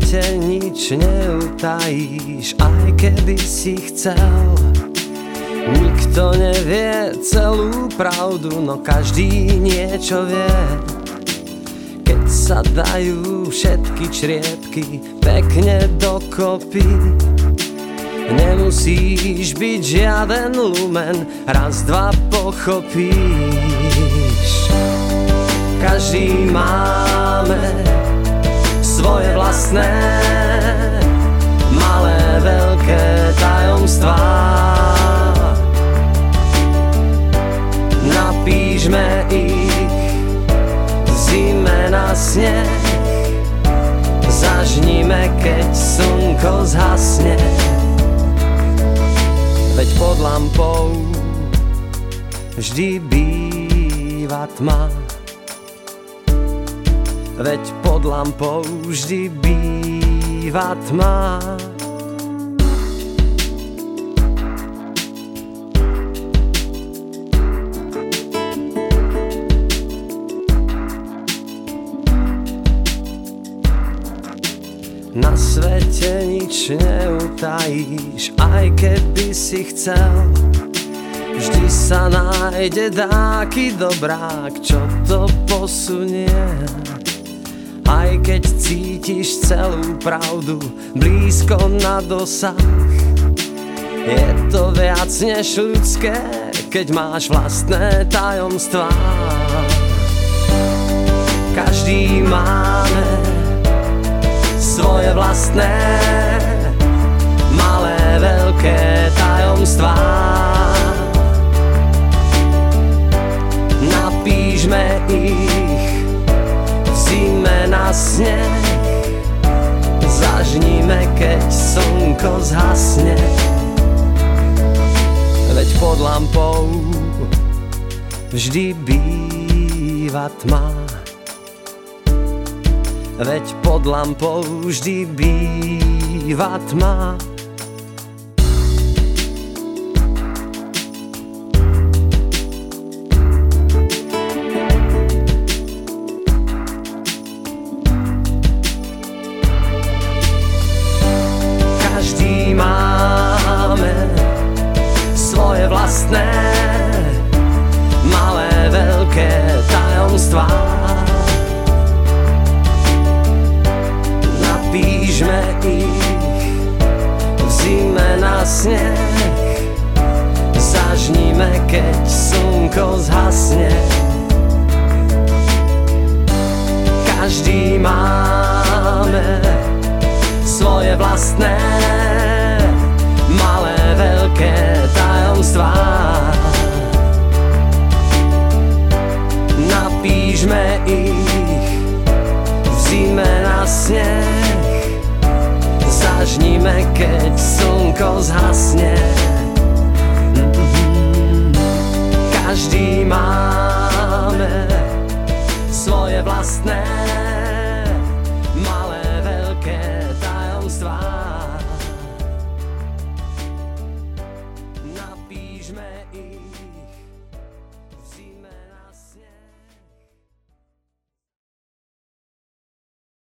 svete nič neutajíš, aj keby si chcel. Nikto nevie celú pravdu, no každý niečo vie. Keď sa dajú všetky čriepky pekne dokopy, nemusíš byť žiaden lumen, raz, dva pochopíš. Každý máme svoje vlastné malé, veľké tajomstvá. Napíšme ich v zime na sneh, zažnime, keď slnko zhasne. Veď pod lampou vždy býva tma. Veď pod lampou vždy býva tma. Na svete nič neutajíš, aj keby si chcel. Vždy sa nájde dáky dobrák, čo to posunie. Aj keď cítiš celú pravdu blízko na dosah, je to viac než ľudské, keď máš vlastné tajomstvá. Každý máme svoje vlastné malé, veľké tajomstvá. Napíšme ich v zime na sneh, zažnime, keď slnko zhasne. Veď pod lampou vždy býva tma. Veď pod lampou vždy býva tma. Každý máme svoje vlastné malé, veľké tajomstvá. Napíšme ich v zime na sneh, zažnime, keď slnko zhasne. Každý máme svoje vlastné malé, veľké tajomstvá. Napíšme ich v zime na sneh, zažnime, keď slnko zhasne. Každý máme svoje vlastné